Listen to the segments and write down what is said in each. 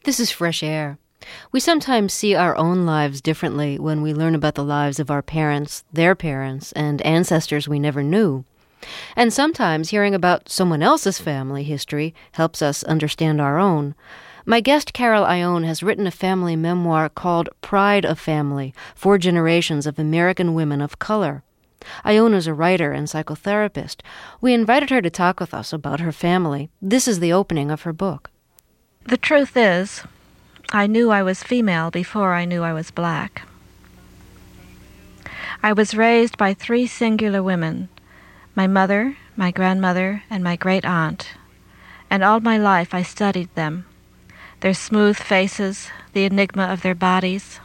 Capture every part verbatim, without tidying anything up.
This is Fresh Air. We sometimes see our own lives differently when we learn about the lives of our parents, their parents, and ancestors we never knew. And sometimes hearing about someone else's family history helps us understand our own. My guest, Carol Ione, has written a family memoir called Pride of Family, Four Generations of American Women of Color. Ione is a writer and psychotherapist. We invited her to talk with us about her family. This is the opening of her book. The truth is, I knew I was female before I knew I was black. I was raised by three singular women, my mother, my grandmother, and my great-aunt, and all my life I studied them, their smooth faces, the enigma of their bodies.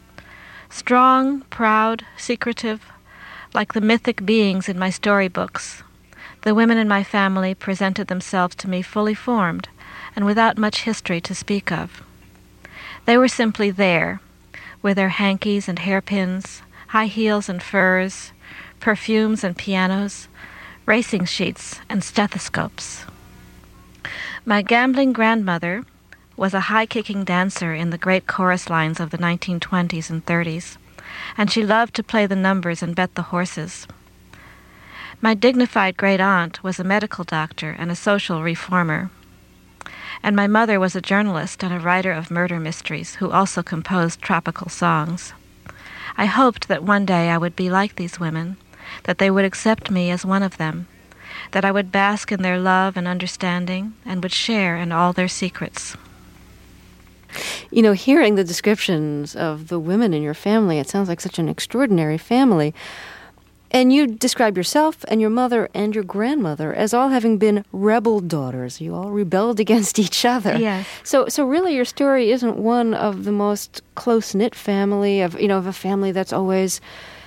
Strong, proud, secretive, like the mythic beings in my storybooks, the women in my family presented themselves to me fully formed and without much history to speak of. They were simply there, with their hankies and hairpins, high heels and furs, perfumes and pianos, racing sheets and stethoscopes. My gambling grandmother was a high-kicking dancer in the great chorus lines of the nineteen twenties and thirties, and she loved to play the numbers and bet the horses. My dignified great-aunt was a medical doctor and a social reformer, and my mother was a journalist and a writer of murder mysteries who also composed tropical songs. I hoped that one day I would be like these women, that they would accept me as one of them, that I would bask in their love and understanding and would share in all their secrets. You know, hearing the descriptions of the women in your family, it sounds like such an extraordinary family. And you describe yourself and your mother and your grandmother as all having been rebel daughters. You all rebelled against each other. Yes. So, so really, your story isn't one of the most close-knit family of you know of a family that's always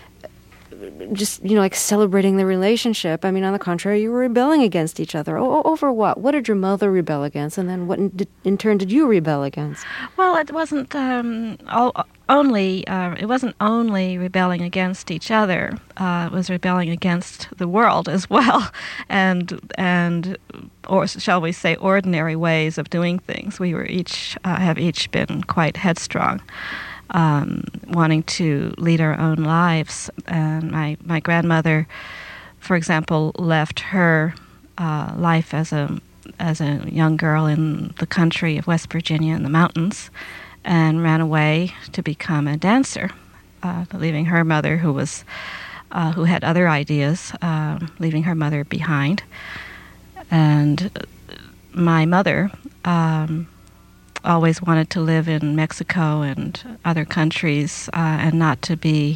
just you know like celebrating the relationship. I mean, on the contrary, you were rebelling against each other. O- over what? What did your mother rebel against, and then what in, did, in turn did you rebel against? Well, it wasn't um, all. Only uh, it wasn't only rebelling against each other. Uh, it was rebelling against the world as well, and and or shall we say, ordinary ways of doing things. We were each uh, have each been quite headstrong, um, wanting to lead our own lives. And my my grandmother, for example, left her uh, life as a as a young girl in the country of West Virginia in the mountains, and ran away to become a dancer, uh, leaving her mother, who was uh, who had other ideas, uh, leaving her mother behind. And my mother um, always wanted to live in Mexico and other countries, uh, and not to be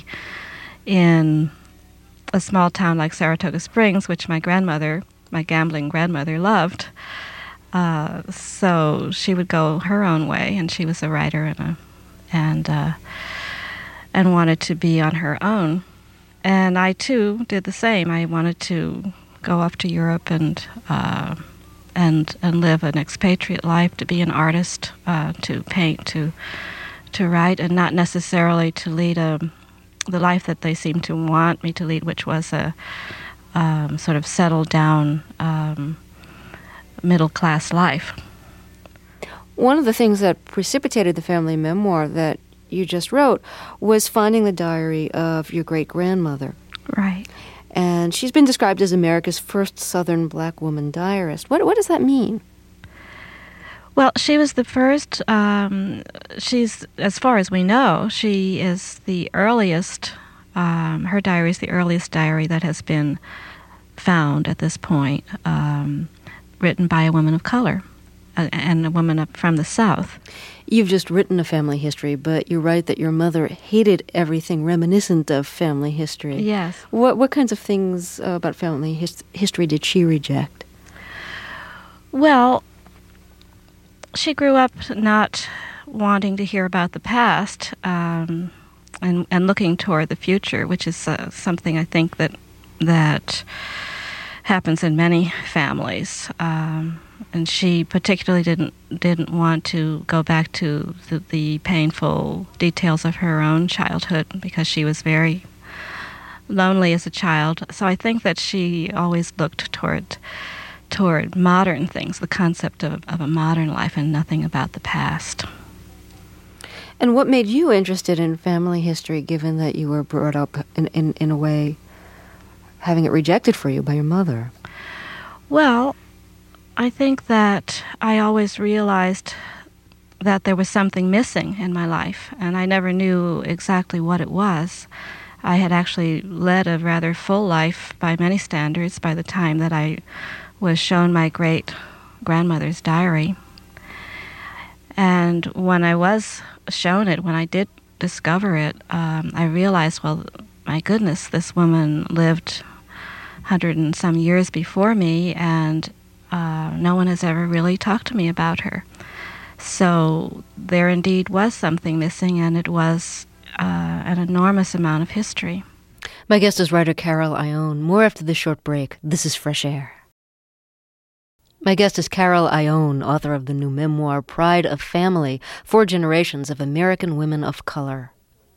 in a small town like Saratoga Springs, which my grandmother, my gambling grandmother, loved. Uh, so she would go her own way, and she was a writer and a, and uh, and wanted to be on her own. And I too did the same. I wanted to go off to Europe and uh, and and live an expatriate life, to be an artist, uh, to paint, to to write, and not necessarily to lead a the life that they seemed to want me to lead, which was a um, sort of settled down Um, middle-class life. One of the things that precipitated the family memoir that you just wrote was finding the diary of your great-grandmother. Right. And she's been described as America's first Southern black woman diarist. What what does that mean? Well, she was the first, um, she's, as far as we know, she is the earliest, um, her diary is the earliest diary that has been found at this point, um, written by a woman of color, uh, and a woman up from the South. You've just written a family history, but you write that your mother hated everything reminiscent of family history. Yes. What what kinds of things uh, about family his- history did she reject? Well, she grew up not wanting to hear about the past, um, and and looking toward the future, which is uh, something I think that that happens in many families. Um, and she particularly didn't didn't want to go back to the, the painful details of her own childhood, because she was very lonely as a child. So I think that she always looked toward toward modern things, the concept of, of a modern life, and nothing about the past. And what made you interested in family history, given that you were brought up in, in, in a way having it rejected for you by your mother? Well, I think that I always realized that there was something missing in my life, and I never knew exactly what it was. I had actually led a rather full life by many standards by the time that I was shown my great-grandmother's diary. And when I was shown it, when I did discover it, um, I realized, well, my goodness, this woman lived a hundred and some years before me, and uh, no one has ever really talked to me about her. So there indeed was something missing, and it was uh, an enormous amount of history. My guest is writer Carol Ione. More after this short break. This is Fresh Air. My guest is Carol Ione, author of the new memoir, Pride of Family, Four Generations of American Women of Color.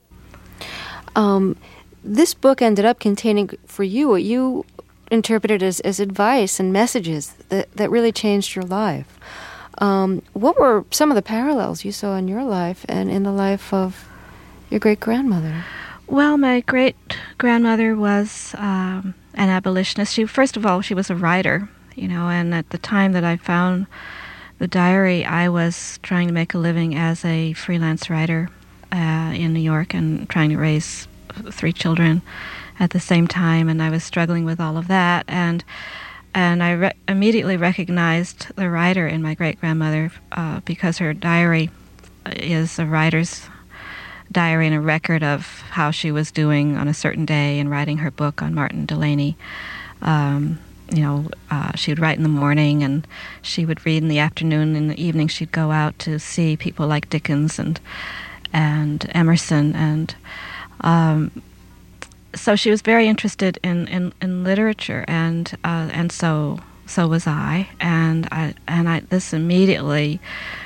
Um, this book ended up containing, for you, what you interpreted as, as advice and messages that, that really changed your life. Um, what were some of the parallels you saw in your life and in the life of your great-grandmother? Well, my great-grandmother was um, an abolitionist. She, first of all, she was a writer, you know, and at the time that I found the diary, I was trying to make a living as a freelance writer uh, in New York and trying to raise three children at the same time, and I was struggling with all of that, and And I re- immediately recognized the writer in my great-grandmother uh, because her diary is a writer's diary and a record of how she was doing on a certain day and writing her book on Martin Delany. Um, you know, uh, she would write in the morning and she would read in the afternoon. In the evening, she'd go out to see people like Dickens and and Emerson. And um, so she was very interested in, in, in literature, and uh, and so so was I. And I and I this immediately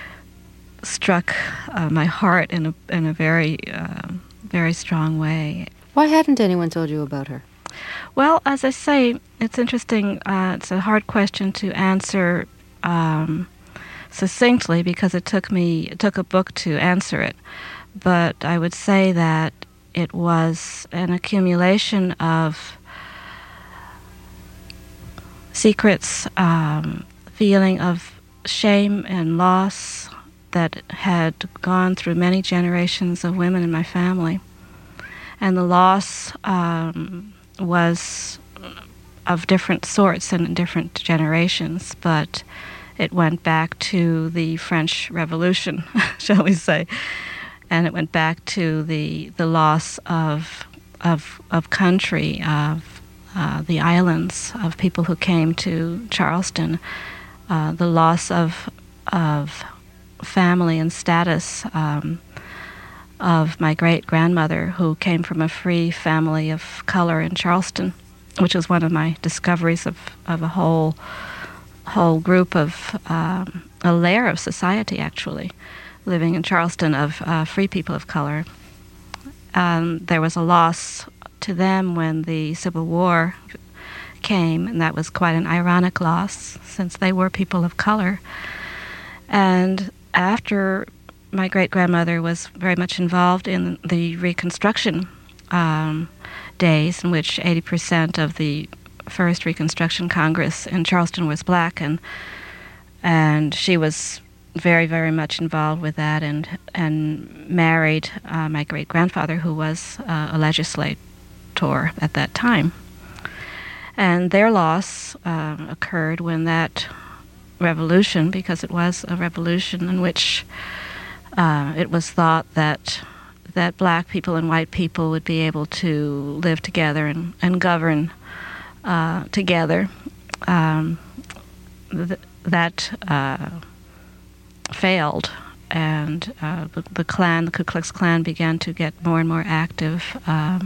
struck uh, my heart in a in a very uh, very strong way. Why hadn't anyone told you about her? Well, as I say, it's interesting. Uh, it's a hard question to answer um, succinctly because it took me it took a book to answer it. But I would say that it was an accumulation of secrets, um, feeling of shame and loss that had gone through many generations of women in my family. And the loss um, was of different sorts and in different generations, but it went back to the French Revolution, shall we say. And it went back to the the loss of of of country, of uh, the islands, of people who came to Charleston, uh, the loss of of family and status um, of my great grandmother, who came from a free family of color in Charleston, which was one of my discoveries of of a whole whole group of um, a layer of society actually. Living in Charleston of uh, free people of color. Um, there was a loss to them when the Civil War came, and that was quite an ironic loss since they were people of color. And after my great-grandmother was very much involved in the Reconstruction um, days, in which eighty percent of the first Reconstruction Congress in Charleston was black, and and she was very, very much involved with that, and and married uh, my great-grandfather, who was uh, a legislator at that time. And their loss uh, occurred when that revolution, because it was a revolution in which uh, it was thought that that black people and white people would be able to live together and, and govern uh, together. Um, th- that uh, failed, and uh, the, the Klan, the Ku Klux Klan, began to get more and more active. Um,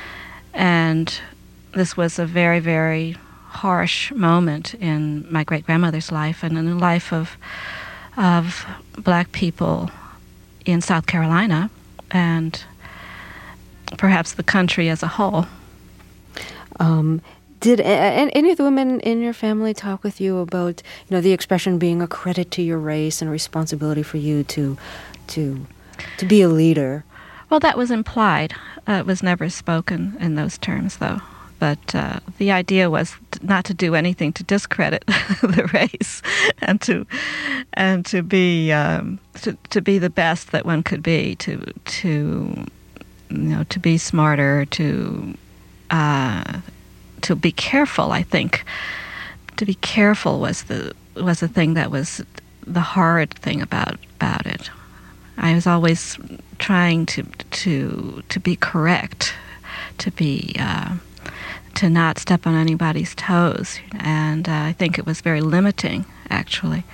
and this was a very, very harsh moment in my great-grandmother's life and in the life of of black people in South Carolina and perhaps the country as a whole. Um, Did a- a- any of the women in your family talk with you about, you know, the expression being a credit to your race and a responsibility for you to, to, to be a leader? Well, that was implied. Uh, it was never spoken in those terms, though. But uh, the idea was t- not to do anything to discredit the race, and to and to be um, to to be the best that one could be. To to you know to be smarter. To uh, to be careful. I think to be careful was the was the thing that was the hard thing about about it. I was always trying to to to be correct, to be. Uh, to not step on anybody's toes, and uh, I think it was very limiting, actually.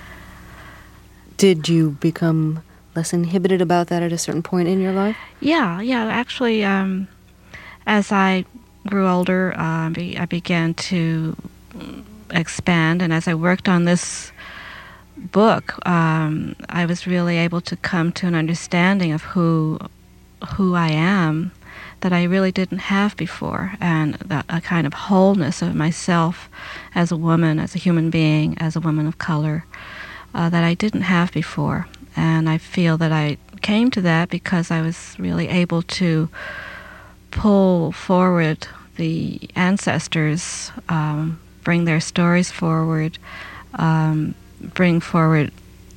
Did you become less inhibited about that at a certain point in your life? Yeah, yeah, actually, um, as I grew older, uh, be, I began to expand, and as I worked on this book, um, I was really able to come to an understanding of who who I am that I really didn't have before, and the, a kind of wholeness of myself as a woman, as a human being, as a woman of color, uh, that I didn't have before. And I feel that I came to that because I was really able to pull forward the ancestors, um, bring their stories forward, um, bring forward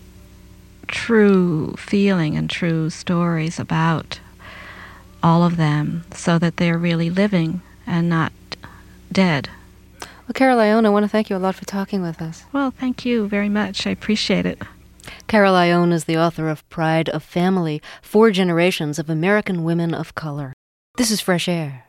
true feeling and true stories about all of them, so that they're really living and not dead. Well, Carol Ione, I want to thank you a lot for talking with us. Well, thank you very much. I appreciate it. Carol Ione is the author of Pride of Family, Four Generations of American Women of Color. This is Fresh Air.